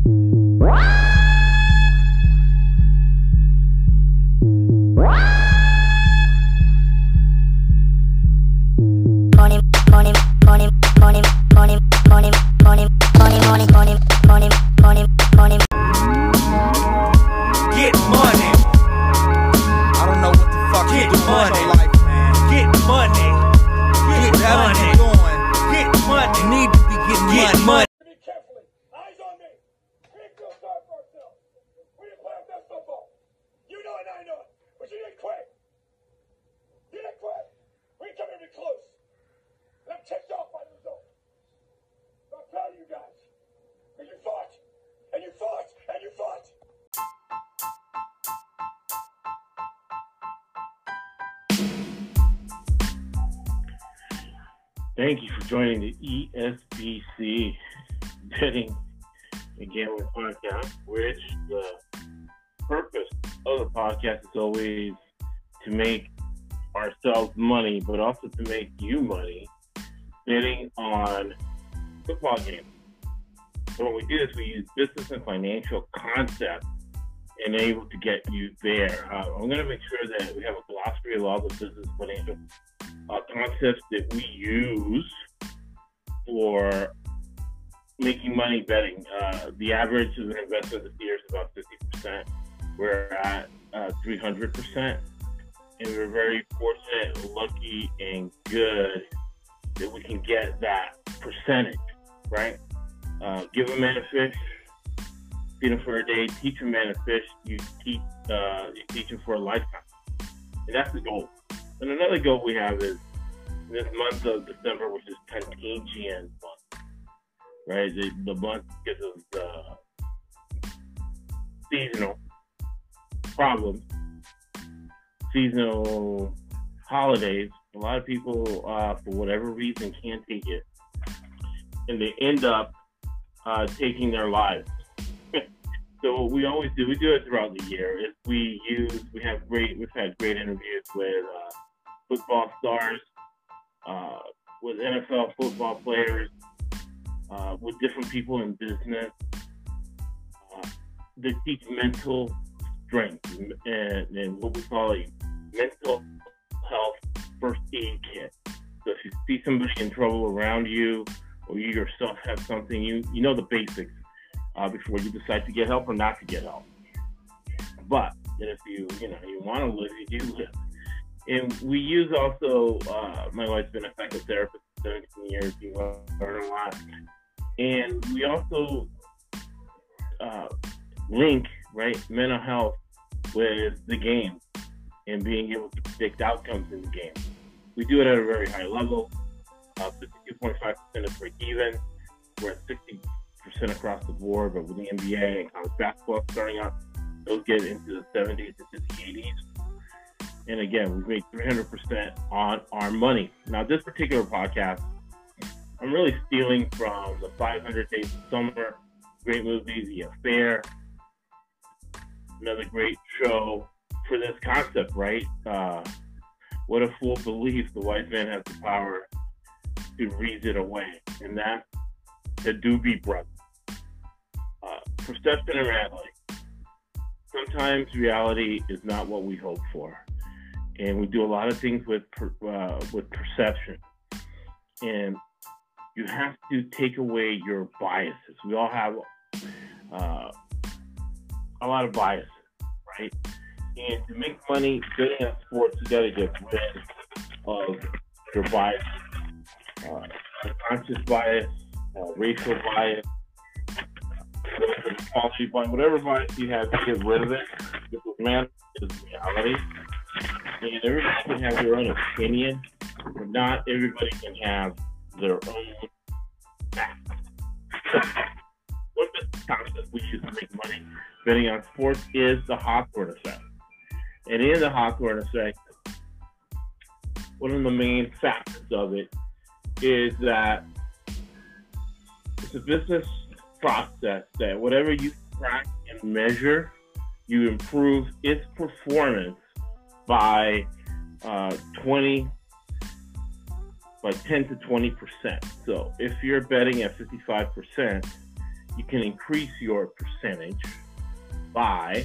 Thank you for joining the ESBC Betting and Gambling Podcast, which the purpose of the podcast is always to make ourselves money, but also to make you money betting on football games. So when we do this, we use business and financial concepts and able to get you there. I'm going to make sure that we have a glossary of all the business and financial concepts that we use for making money betting. The average of an investment this year is about 50%. We're at 300%. And we're very fortunate, lucky, and good that we can get that percentage, right? Give a man a fish, feed him for a day, teach a man a fish, you teach him for a lifetime. And that's the goal. And another goal we have is this month of December, which is Contagion month, right? The month because of the seasonal problems, seasonal holidays. A lot of people, for whatever reason, can't take it, and they end up taking their lives. So what we always do, we do it throughout the year, is we've had great interviews with football stars, with NFL football players, with different people in business. They teach mental strength and what we call a mental health first aid kit. So if you see somebody in trouble around you, or you yourself have something, you know the basics before you decide to get help or not to get help. But if you want to live, you do live. And we use also, my wife's been a psychotherapist for 17 years, you learn a lot. And we also link, right, mental health with the game and being able to predict outcomes in the game. We do it at a very high level. 52.5% is break even. We're at 60% across the board, but with the NBA and college basketball starting up, those get into the 70s into the 80s. And again, we've made 300% on our money. Now, this particular podcast, I'm really stealing from the 500 Days of Summer, great movie, The Affair, another great show for this concept, right? What a fool believes the white man has the power to reason it away. And that's the Doobie Brothers. Perception and reality. Sometimes reality is not what we hope for. And we do a lot of things with perception. And you have to take away your biases. We all have a lot of biases, right? And to make money betting on sports, you got to get rid of your bias, unconscious bias, racial bias, quality bias, whatever bias you have, to get rid of it. Because man is reality. And everybody can have their own opinion, but not everybody can have their own facts. So, one business concept we use to make money betting on sports is the Hawthorne effect. And in the Hawthorne effect, one of the main factors of it is that it's a business process that whatever you track and measure, you improve its performance by 10 to 20%. So if you're betting at 55%, you can increase your percentage by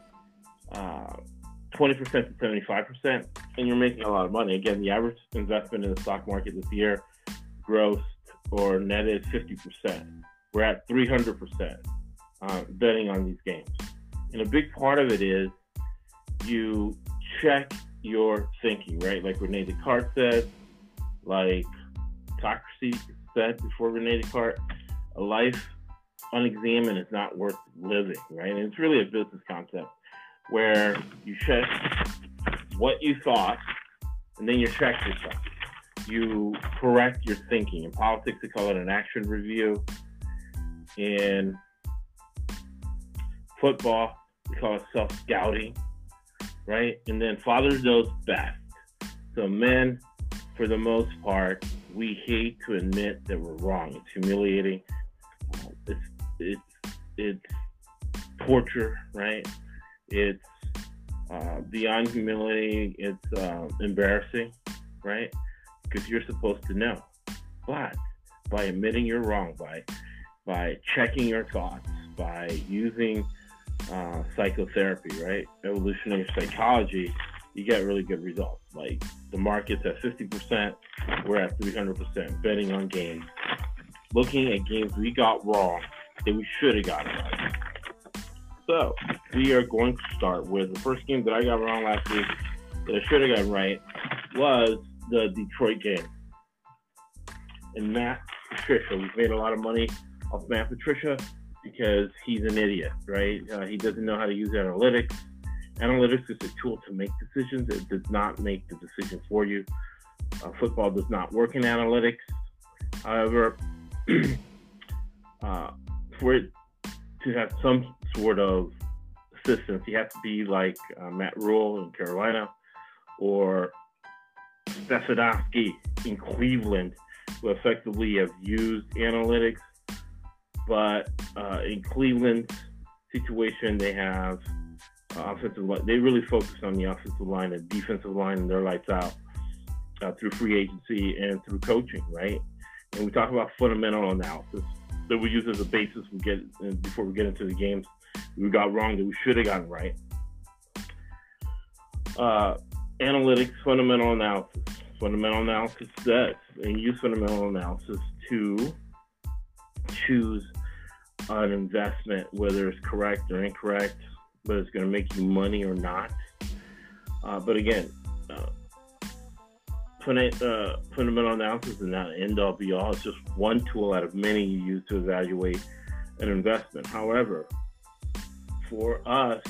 20% to 75%, and you're making a lot of money. Again, the average investment in the stock market this year, gross or netted 50%. We're at 300% betting on these games. And a big part of it is you check your thinking, right? Like Rene Descartes said, like Socrates said before Rene Descartes, a life unexamined is not worth living, right? And it's really a business concept where you check what you thought, and then you check yourself. You correct your thinking. In politics, they call it an action review. In football, we call it self-scouting, right? And then fathers knows best. So men, for the most part, we hate to admit that we're wrong. It's humiliating. It's torture, right? It's beyond humiliating. It's embarrassing, right? Because you're supposed to know. But by admitting you're wrong, by checking your thoughts, by using psychotherapy, right? Evolutionary psychology, you get really good results. Like the market's at 50%, we're at 300%, betting on games, looking at games we got wrong that we should have gotten right. So we are going to start with the first game that I got wrong last week that I should have gotten right was the Detroit game. And Matt Patricia, we've made a lot of money off Matt Patricia because he's an idiot, right? He doesn't know how to use analytics. Analytics is a tool to make decisions. It does not make the decision for you. Football does not work in analytics. However, for it to have some sort of assistance, you have to be like Matt Rule in Carolina or Stefanowski in Cleveland, who effectively have used analytics. But in Cleveland's situation, they have offensive line. They really focus on the offensive line and defensive line, and their lights out through free agency and through coaching, right? And we talk about fundamental analysis that we use as a basis before we get into the games we got wrong that we should have gotten right. Analytics, fundamental analysis. Fundamental analysis says, and use fundamental analysis to choose an investment, whether it's correct or incorrect, whether it's going to make you money or not. But again, fundamental analysis is not an end-all be-all. It's just one tool out of many you use to evaluate an investment. However, for us,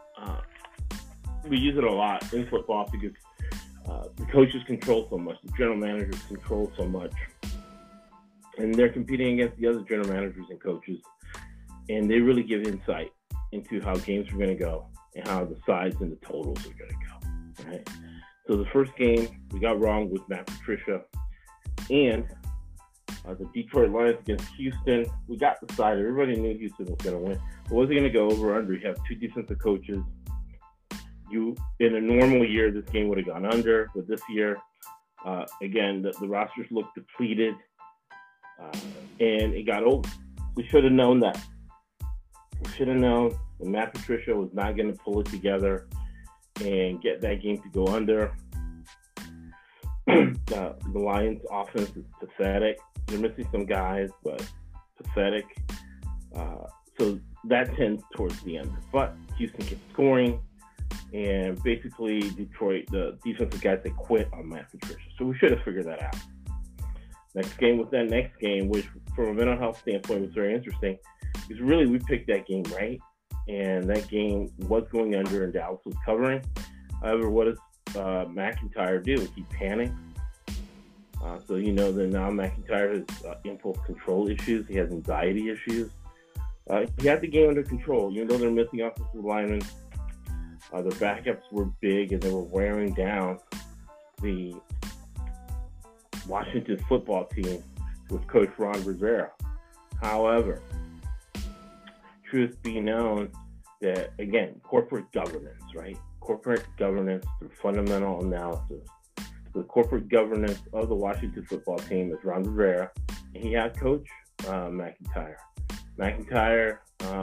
we use it a lot in football because the coaches control so much, the general managers control so much, and they're competing against the other general managers and coaches, and they really give insight into how games are going to go and how the sides and the totals are going to go, right? So the first game we got wrong with Matt Patricia, and the Detroit Lions against Houston, we got the side. Everybody knew Houston was going to win. But was it going to go over or under? You have two defensive coaches. In a normal year, this game would have gone under, but this year, again, the rosters looked depleted, and it got over. We should have known that. We should have known that Matt Patricia was not going to pull it together and get that game to go under. The Lions' offense is pathetic. They're missing some guys, but pathetic. So that tends towards the end. But Houston kept scoring, and basically Detroit, the defensive guys, they quit on Matt Patricia. So we should have figured that out. Next game was that next game, which from a mental health standpoint was very interesting, because really we picked that game right, and that game was going under and Dallas was covering. However, what does McIntyre do? He panics. So you know that now McIntyre has impulse control issues. He has anxiety issues. He had the game under control, even though they're missing offensive linemen. Their backups were big, and they were wearing down the Washington football team with Coach Ron Rivera. However, truth be known that, again, corporate governance, right? Corporate governance through fundamental analysis. The corporate governance of the Washington football team is Ron Rivera, and he had Coach McIntyre. McIntyre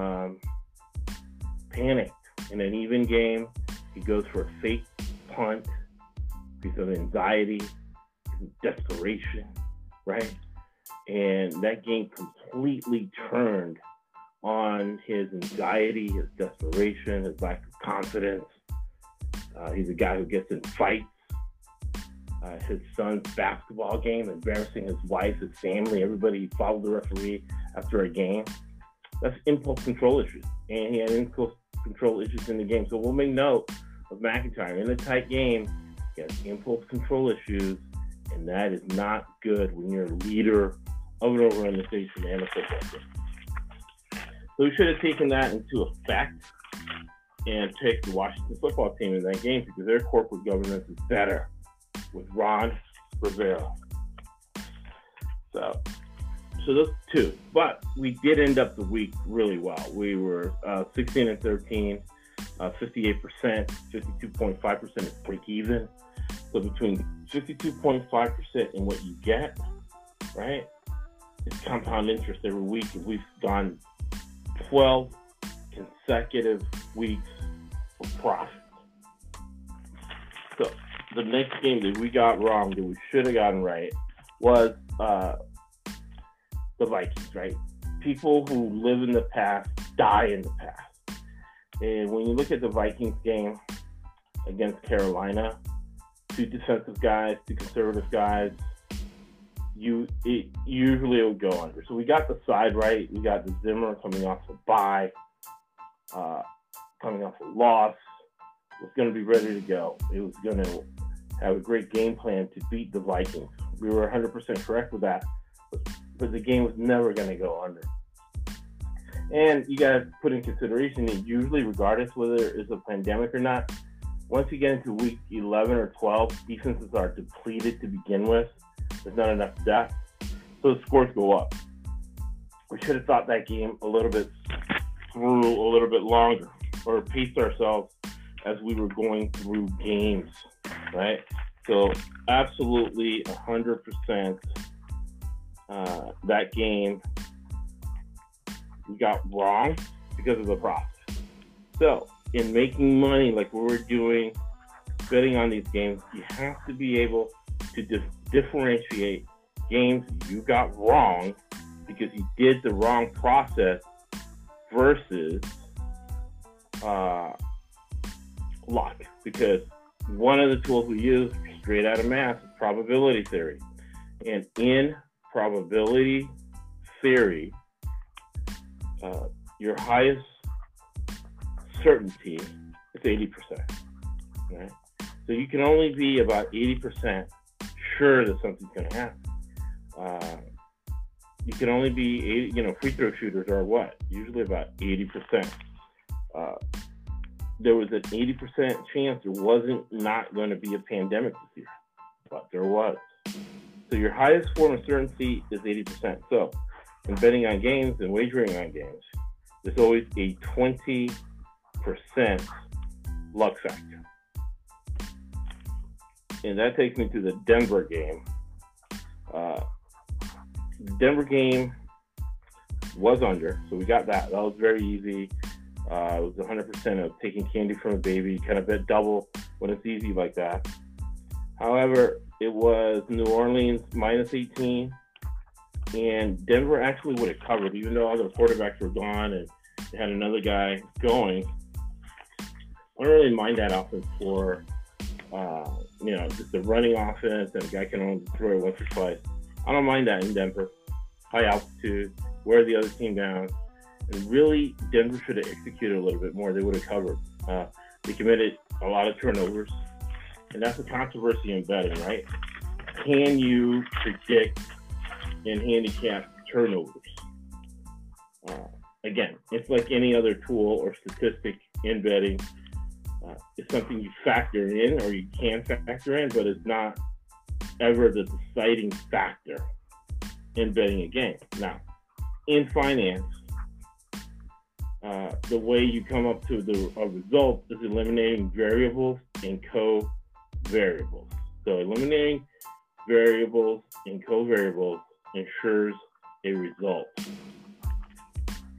panicked in an even game. He goes for a fake punt because of anxiety, desperation, right? And that game completely turned on his anxiety, his desperation, his lack of confidence. He's a guy who gets in fights. His son's basketball game, embarrassing his wife, his family, everybody followed the referee after a game. That's impulse control issues. And he had impulse control issues in the game. So we'll make note of McIntyre. In a tight game, he has impulse control issues, and that is not good when you're a leader of an organization and a football team. So we should have taken that into effect and picked the Washington football team in that game because their corporate governance is better with Ron Rivera. So those two. But we did end up the week really well. We were 16-13, 58%, 52.5% is break even. So between 52.5% and what you get, right, is compound interest every week. We've gone 12 consecutive weeks of profit. So the next game that we got wrong, that we should have gotten right, was the Vikings, right? People who live in the past die in the past. And when you look at the Vikings game against Carolina, two defensive guys, two conservative guys, usually it would go under. So we got the side right. We got the Zimmer coming off a bye, coming off a loss, was going to be ready to go. It was going to have a great game plan to beat the Vikings. We were 100% correct with that, but the game was never going to go under. And you got to put in consideration that usually, regardless whether it's a pandemic or not, once you get into week 11 or 12, defenses are depleted to begin with. There's not enough depth, so the scores go up. We should have thought that game a little bit through a little bit longer, or paced ourselves as we were going through games, right? So absolutely 100% that game we got wrong because of the process. So in making money like we were doing, betting on these games, you have to be able to differentiate games you got wrong because you did the wrong process versus luck. Because one of the tools we use straight out of math is probability theory. And in probability theory, your highest certainty is 80%, right? So you can only be about 80% sure that something's going to happen. You can only be 80, free throw shooters are what? Usually about 80%. There was an 80% chance there wasn't not going to be a pandemic this year, but there was. So your highest form of certainty is 80%. So in betting on games and wagering on games, there's always a 20% luck factor. And that takes me to the Denver game. The Denver game was under, so we got that. That was very easy. It was 100% of taking candy from a baby, kind of bet double when it's easy like that. However, it was New Orleans minus 18, and Denver actually would have covered, even though all the quarterbacks were gone and they had another guy going. I don't really mind that offense for, just a running offense and a guy can only throw it once or twice. I don't mind that in Denver. High altitude, wear the other team down. And really, Denver should have executed a little bit more. They would have covered. They committed a lot of turnovers. And that's a controversy in betting, right? Can you predict and handicap turnovers? Again, it's like any other tool or statistic in betting. It's something you factor in or you can factor in, but it's not ever the deciding factor in betting a game. Now, in finance, the way you come up to a result is eliminating variables and co-variables. So eliminating variables and co-variables ensures a result.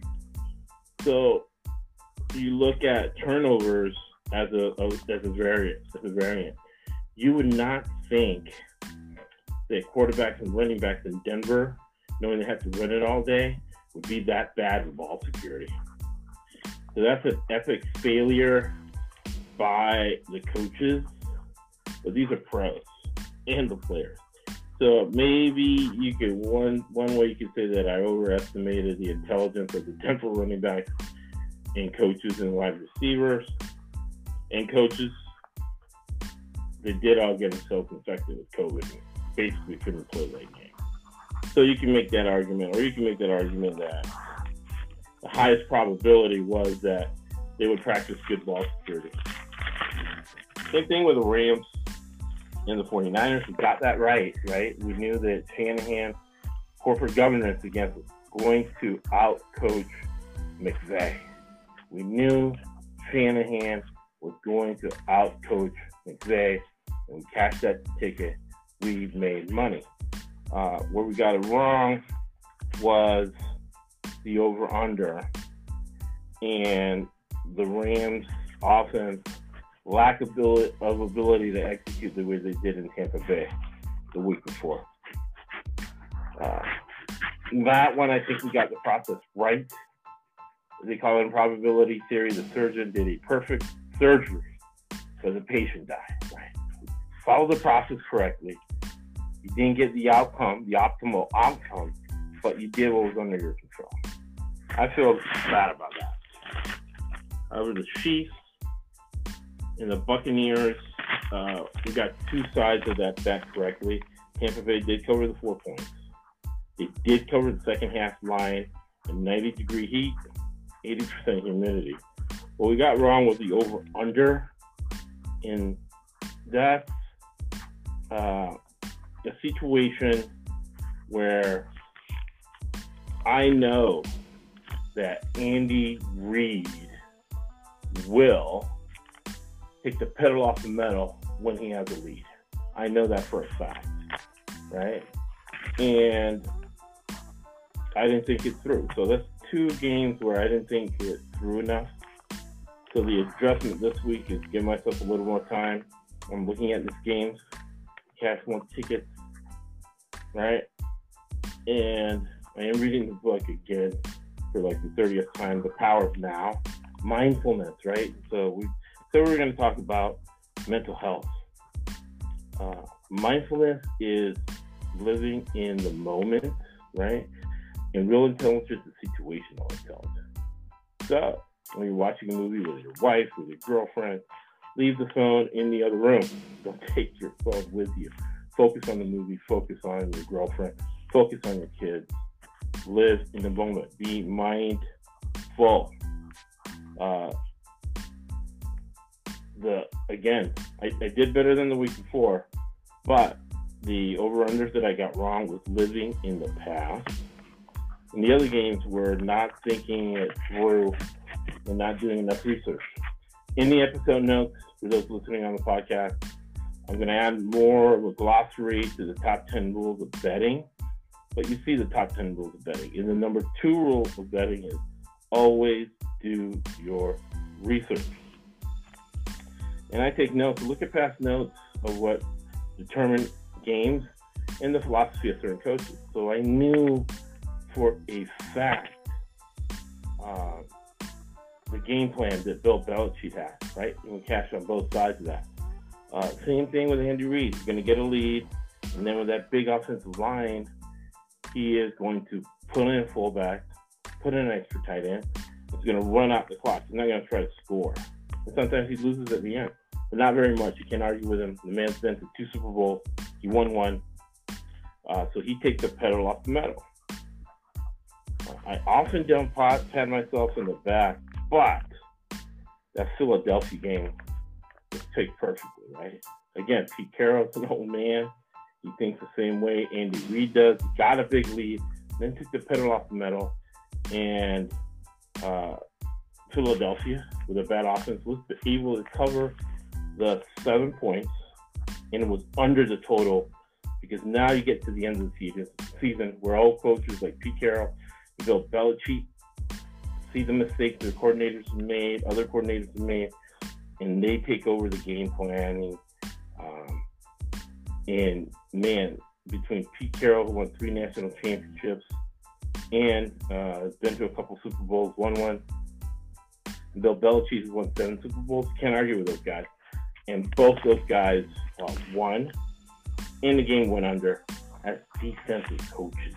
So you look at turnovers as a variant. You would not think that quarterbacks and running backs in Denver, knowing they have to run it all day, would be that bad with ball security. So that's an epic failure by the coaches, but these are pros and the players. So maybe you could one way you could say that I overestimated the intelligence of the Denver running backs and coaches and wide receivers and coaches. They did all get themselves infected with COVID and basically couldn't play that game. So you can make that argument, or you can make that argument that the highest probability was that they would practice good ball security. Same thing with the Rams and the 49ers. We got that right? We knew that Shanahan, corporate governance against was going to out-coach McVay. We knew Shanahan was going to out-coach McVay, and we cashed that ticket. We made money. Where we got it wrong was the over-under and the Rams' offense lack of ability to execute the way they did in Tampa Bay the week before. That one, I think we got the process right. They call it improbability theory. The surgeon did a perfect surgery, but the patient died, right? Follow the process correctly. You didn't get the outcome, the optimal outcome, but you did what was under your control. I feel bad about that. Over the Chiefs and the Buccaneers, we got two sides of that bet correctly. Tampa Bay did cover the 4 points. They did cover the second half line in 90-degree heat, 80% humidity. What we got wrong was the over-under, and that's a situation where I know that Andy Reid will take the pedal off the metal when he has a lead. I know that for a fact, right? And I didn't think it through. So that's 2 games where I didn't think it through enough. So the adjustment this week is give myself a little more time. I'm looking at these games, cash more tickets, right? And I am reading the book again for like the 30th time, The Power of Now. Mindfulness, right? So we're going to talk about mental health. Mindfulness is living in the moment, right? And real intelligence is situational intelligence. So when you're watching a movie with your wife, with your girlfriend, leave the phone in the other room. Don't take your phone with you. Focus on the movie. Focus on your girlfriend. Focus on your kids. Live in the moment. Be mindful. I did better than the week before, but the over-unders that I got wrong was living in the past. And the other games were not thinking it through and not doing enough research. In the episode notes, for those listening on the podcast, I'm going to add more of a glossary to the top 10 rules of betting. But you see the top 10 rules of betting. And the number 2 rule of betting is always do your research. And I take notes, look at past notes of what determined games and the philosophy of certain coaches. So I knew for a fact the game plan that Bill Belichick had, right? And we cashed on both sides of that. Same thing with Andy Reid. He's going to get a lead, and then with that big offensive line, he is going to put in a fullback, put in an extra tight end. He's going to run out the clock. He's not going to try to score. And sometimes he loses at the end, but not very much. You can't argue with him. The man's been to 2 Super Bowls. He won 1. So he takes the pedal off the metal. I often don't pat myself in the back, but that Philadelphia game was picked perfectly, right? Again, Pete Carroll's an old man. He thinks the same way Andy Reid does. He got a big lead, then took the pedal off the metal, and Philadelphia, with a bad offense, was able to cover the 7 points, and it was under the total, because now you get to the end of the season where old coaches like Pete Carroll and Bill Belichick see the mistakes their coordinators have made, other coordinators have made, and they take over the game planning. And man, between Pete Carroll, who won 3 national championships, and has been to a couple Super Bowls, won one, and Bill Belichick, who won 7 Super Bowls, can't argue with those guys. And both those guys won, and the game went under as defensive coaches.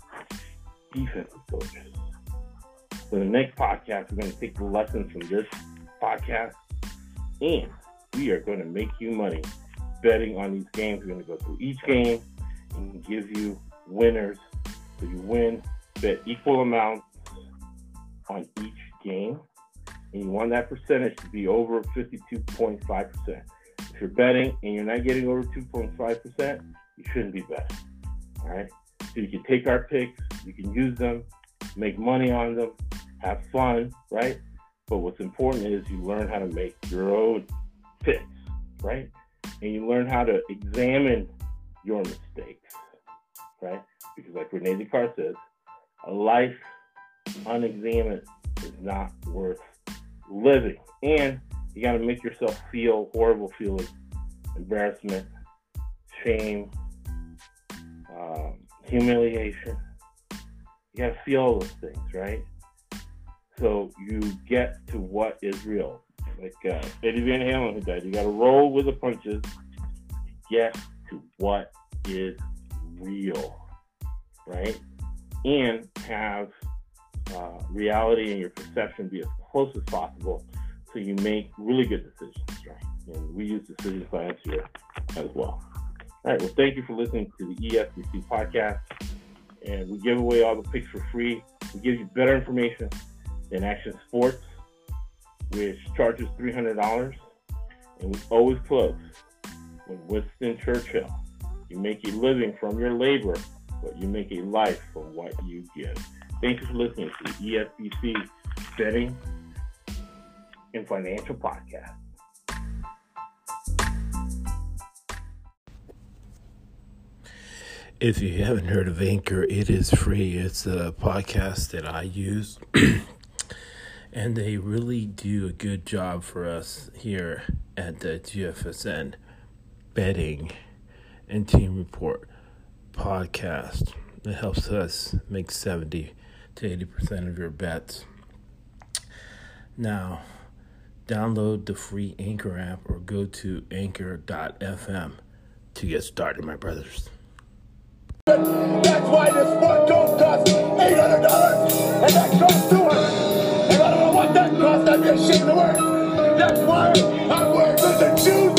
So the next podcast, we're going to take the lessons from this podcast, and we are going to make you money betting on these games. We're going to go through each game and give you winners. So you win, bet equal amounts on each game, and you want that percentage to be over 52.5%. If you're betting and you're not getting over 2.5%, you shouldn't be betting. All right? So you can take our picks, you can use them, make money on them, have fun, right? But what's important is you learn how to make your own picks, right? And you learn how to examine your mistakes, right? Because like Rene Descartes says, a life unexamined is not worth living. And you got to make yourself feel horrible feelings, embarrassment, shame, humiliation. You got to feel all those things, right? So you get to what is real. Like Eddie Van Halen, who died, you got to roll with the punches to get to what is real, right? And have reality and your perception be as close as possible so you make really good decisions, right? And we use decision science here as well. All right, well, thank you for listening to the ESBC podcast. And we give away all the picks for free. We give you better information than Action Sports, which charges $300. And we always close with Winston Churchill. You make a living from your labor, but you make a life from what you give. Thank you for listening to the ESBC Betting and Financial Podcast. If you haven't heard of Anchor, it is free. It's a podcast that I use, and they really do a good job for us here at the GFSN Betting and Team Report podcast. It helps us make 70 to 80% of your bets. Now, download the free Anchor app or go to anchor.fm to get started, my brothers. That's why this sport don't cost $800 and that costs $200. And I don't know what that costs, I'm just ashamed to work. That's why I'm wearing the shoes